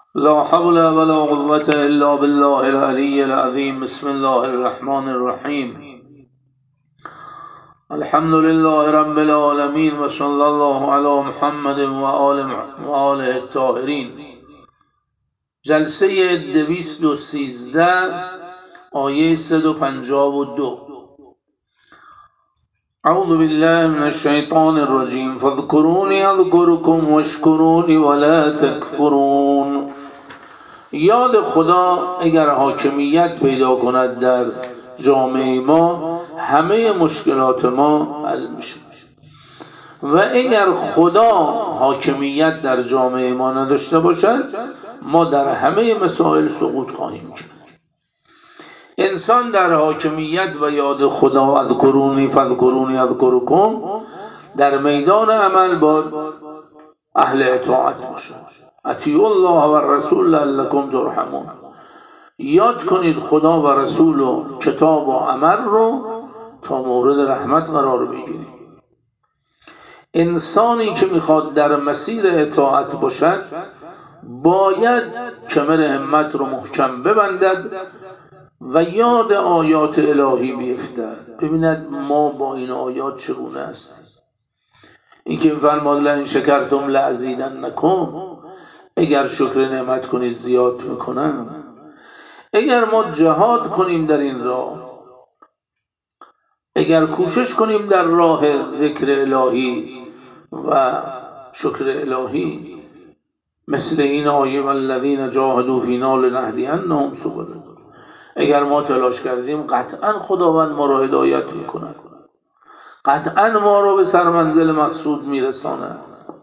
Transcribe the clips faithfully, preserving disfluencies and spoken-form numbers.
لا حول ولا قوة إلا بالله العلي العظيم. بسم الله الرحمن الرحيم. الحمد لله رب العالمين وصلى الله على محمد و آله الطاهرین. جلسه دویست و سیزده آیه صد و پنجاه و دو. اعوذ بالله من الشیطان الرجیم فاذکرونی اذکرکم واشکرونی ولا تکفرون. یاد خدا اگر حاکمیت پیدا کند در جامعه ما، همه مشکلات ما حل میشه. و اگر خدا حاکمیت در جامعه ما نداشته باشد، ما در همه مسائل سقوط خواهیم کرد. انسان در حاکمیت و یاد خدا اذکرونی فاذکرونی اذکرکم در میدان عمل با اهل اطاعت باشد. اطیعوا الله و الرسول لعلکم ترحمون. یاد کنید خدا و رسول و کتاب و امر رو تا مورد رحمت قرار بگیرید. انسانی که میخواد در مسیر اطاعت باشد باید کمر همت رو محکم ببندد و یاد آیات الهی بیفتد. ببیند ما با این آیات چگونه هستیم. این که فرماد لئن شکرتم لازیدنکم، اگر شکر نعمت کنید زیاد میکنم. اگر ما جهاد کنیم در این راه، اگر کوشش کنیم در راه ذکر الهی و شکر الهی، مثل این آیه والذین جاهدوا فینا لنهدینهم سبلنا، اگر ما تلاش کردیم قطعا خداوند ما را هدایت میکند، قطعا ما را به سرمنزل مقصود میرساند.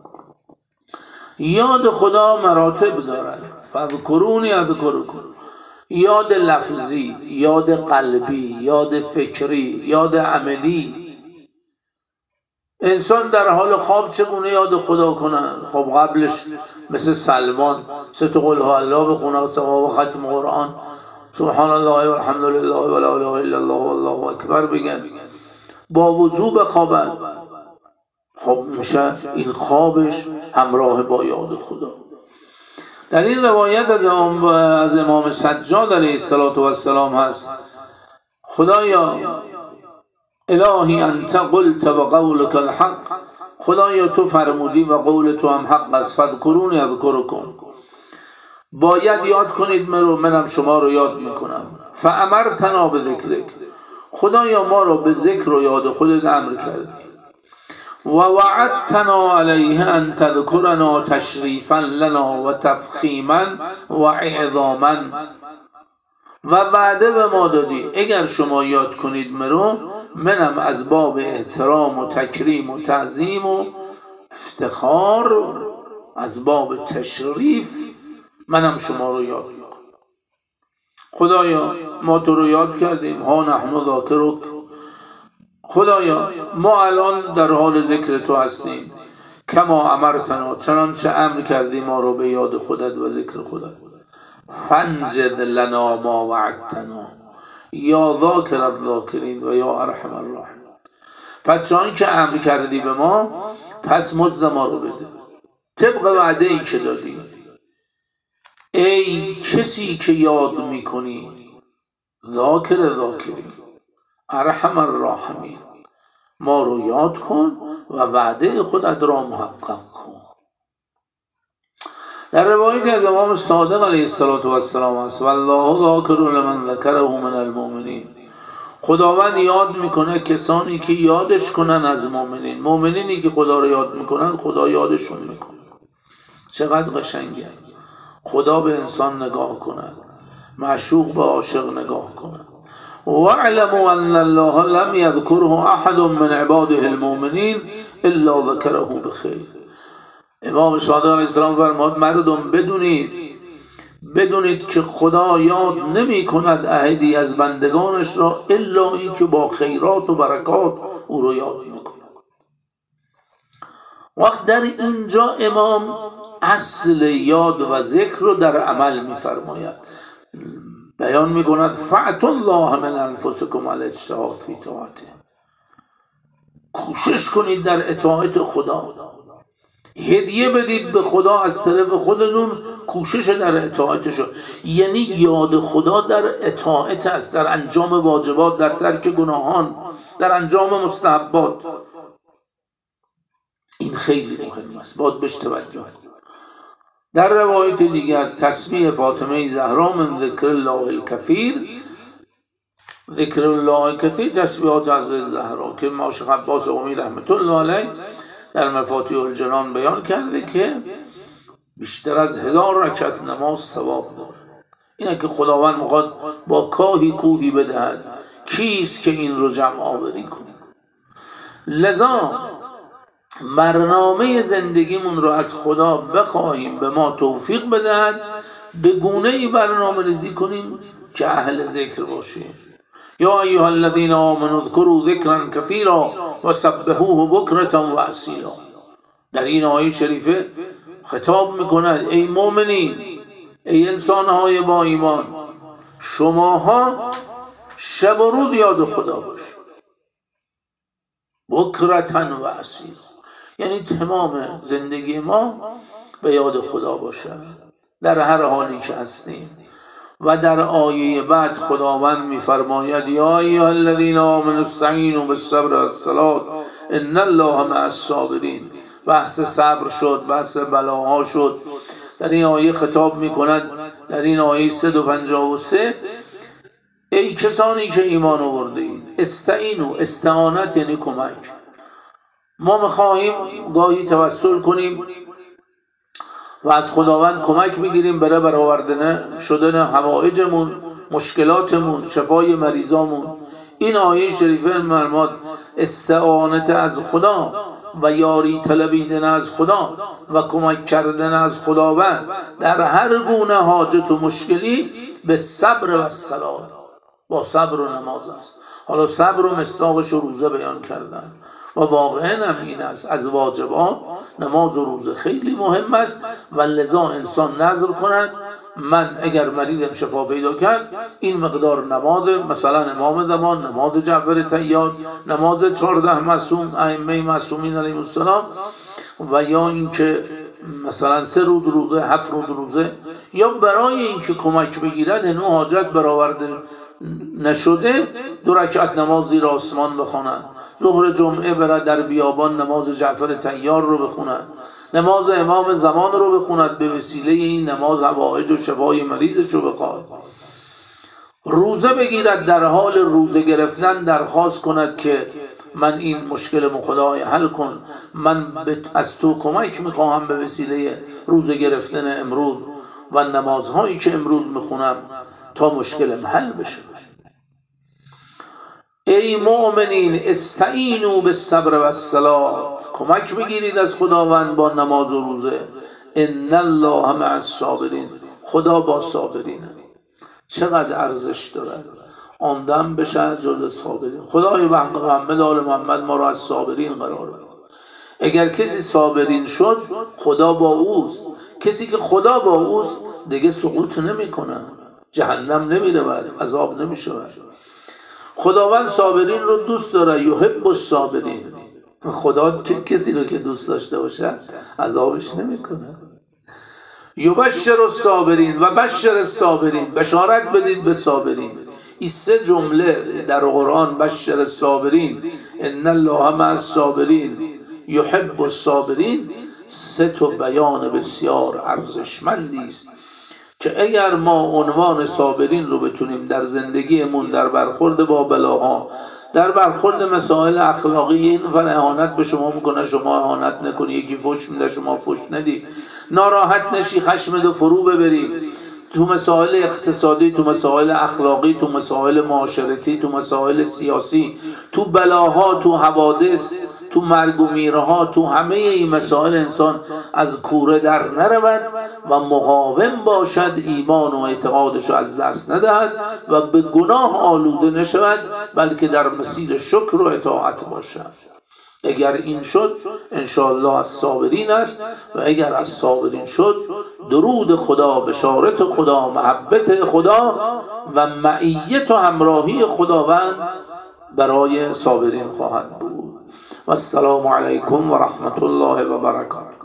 یاد خدا مراتب دارد. فاذکرونی اذکرکم. یاد لفظی، یاد قلبی، یاد فکری، یاد عملی. انسان در حال خواب چگونه یاد خدا کنن؟ خب قبلش مثل سلمان سه تا قل هو الله بخونه و ثواب ختم قرآن، سبحان الله و الحمد لله و لا اله الا الله و الله اکبر بگن، با وضو بخوابن. خب میشه این خوابش همراه با یاد خدا. در این روایت از امام, از امام سجاد علیه السلام هست: خدایا الهی انت قلت و قولک الحق، خدایا تو فرمودی و قول تو هم حق است. فاذکرونی اذکرکم، باید یاد کنید مرو، منم شما رو یاد میکنم. فامرتنا بذکرک، خدایا ما رو به ذکر و یاد خودت امر کردی. و وعدتنا علیه ان تذکرنا تشریفا لنا و تفخیما و اعظاما، و وعده به ما دادی اگر شما یاد کنید مرو، منم از باب احترام و تکریم و تعظیم و افتخار، از باب تشریف منم شما رو یاد میکنم. خدایا ما تو رو یاد کردیم، ها نحن ذاکرک، خدایا ما الان در حال ذکر تو هستیم. کما امرتنا، چنانچه امر کردی ما رو به یاد خودت و ذکر خودت. فانجد لنا ما وعدتنا یا ذاکر الذاکرین و یا ارحم الراحمین. پس چون که امر کردی به ما، پس مزد ما رو بده طبق وعده ای که دادی. ای کسی که یاد میکنی، ذاکر ذاکرین ارحم الراحمین، ما رو یاد کن و وعده خودت را محقق کن. در روایت از امام صادق علیه السلام هست: والله ذاکر لمن ذکره من المؤمنین، خداوند یاد میکنه کسانی که یادش کنن از مؤمنین. مؤمنینی که خدا رو یاد میکنن خدا یادشون میکنه. چقدر قشنگه خدا به انسان نگاه کند، معشوق به عاشق نگاه کند. واعلموا ان الله لم يذكره احد من عباده المؤمنین الا ذكره بخیر. امام صادق علیه السلام فرمود مردم بدونید بدونید که خدا یاد نمی کند احدی از بندگانش را الا این که با خیرات و برکات او رو یاد میکند. وقت در اینجا امام اصل یاد و ذکر رو در عمل میفرماید. بیان میکند فأتوا الله من انفسکم علی الاجتهاد فی طاعته، کوشش کنید در اطاعت خدا. هدیه بدید به خدا از طرف خودتون کوشش در اطاعتشو. یعنی یاد خدا در اطاعت است، در انجام واجبات، در ترک گناهان، در انجام مستحبات. این خیلی مهم است، باید بهش توجه. در روایت دیگر تسبیح فاطمه زهرا من ذکر الله الکثیر، ذکر الله کثیر، تسبیحات از زهرا که شیخ عباس قمی رحمت الله علیه در مفاتیح الجنان بیان کرده که بیشتر از هزار رکعت نماز ثواب داره. اینه که خداوند میخواد با کاهی کوهی بدهد، کیست که این رو جمع آوری کنه. لذا برنامه زندگیمون رو از خدا بخواهیم به ما توفیق بدهد، به گونه ای برنامه ریزی کنیم که اهل ذکر باشیم. یا ایها الذین آمنوا اذکروا ذکرا کثیرا و سبحوه بکرة و اصیلا. در این آیه شریفه خطاب میکند ای مؤمنین، ای انسانهای با ایمان، شماها شب و روز یاد خدا باشید، بکرة و اصیلا، یعنی تمام زندگی ما به یاد خدا باشد در هر حالی که هستیم. و در آیه بعد خداوند میفرماید یا ایها الذین آمنوا استعینوا بالصبر والصلاة ان الله مع الصابرین. بحث صبر شد، بحث بلاها شد. در این آیه خطاب میکند، در این آیه صد و پنجاه و سه، ای کسانی که ایمان آورده اید، استعینوا، استعانت یعنی کمک. ما میخواهیم گاهی توسل کنیم و از خداوند کمک بگیریم برای برآوردن شدن حوائجمون، مشکلاتمون، شفای مریضامون. این آیه شریفه فرمود استعانت از خدا و یاری طلبیدن از خدا و کمک کردن از خداوند در هر گونه حاجت و مشکلی به صبر و صلات، با صبر و نماز است. حالا صبر و مصداقش و روزه بیان کردن و واقعا هم این است، از واجبات نماز و روزه خیلی مهم است و لذا انسان نذر کند من اگر مریضم شفا پیدا کرد این مقدار نماز، مثلا امام زمان، نماز جعفر طیار، نماز چهارده معصوم ائمه معصومین علیهم السلام، و یا اینکه مثلا سه روز روزه، هفت روز روزه، یا برای اینکه کمک بگیرد هنوز حاجت برآورده نشده دو رکعت نماز زیر آسمان بخواند، ظهر جمعه برد در بیابان نماز جعفر طیار رو بخوند، نماز امام زمان رو بخوند، به وسیله این نماز حوائج و شفای مریضش رو بخواد. روزه بگیرد، در حال روزه گرفتن درخواست کند که من این مشکل خدای حل کن، من از تو کمک میخواهم به وسیله روزه گرفتن امروز و نمازهایی که امروز میخونم تا مشکلم حل بشه. ای مؤمنین استعینوا بالصبر والصلاة، کمک بگیرید از خداوند با نماز و روزه. ان الله مع الصابرین، خدا با صابرینه. چقدر ارزش داره آن دم بشه جز صابرین. خدای بحق محمد آل محمد ما را از صابرین قرار بده. اگر کسی صابرین شد خدا با اوست. کسی که خدا با اوست دیگه سقوط نمیکنه، جهنم نمیره، بعد عذاب نمیشه. خداوند صابرین رو دوست داره، یحب الصابرین. خدا که کسی رو که دوست داشته باشه عذابش نمیکنه. یبشر الصابرین و بشر الصابرین، بشارت بدید به صابرین. این سه جمله در قرآن، بشر الصابرین، ان الله مع الصابرین، یحب الصابرین، سه تا بیان بسیار ارزشمندی است که اگر ما عنوان صابرین رو بتونیم در زندگیمون، در برخورد با بلاها، در برخورد مسائل اخلاقی، این نفر اهانت به شما میکنه شما اهانت نکنی، یکی فحش میده شما فحش ندی، ناراحت نشی، خشم دو فرو ببری، تو مسائل اقتصادی، تو مسائل اخلاقی، تو مسائل معاشرتی، تو مسائل سیاسی، تو بلاها، تو حوادث، تو مرگ و میرها، تو همه این مسائل انسان از کوره در نرود و مقاوم باشد، ایمان و اعتقادش از دست ندهد و به گناه آلوده نشود، بلکه در مسیر شکر و اطاعت باشد. اگر این شد انشاءالله از صابرین است، و اگر از صابرین شد درود خدا، بشارت خدا، محبت خدا و معیت و همراهی خداوند برای صابرین خواهد بود. و السلام علیکم و رحمت الله و برکاته.